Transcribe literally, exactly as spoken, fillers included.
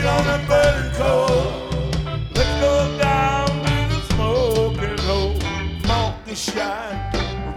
on a burning coal. Let's go down to the smoking hole. Monkey shine.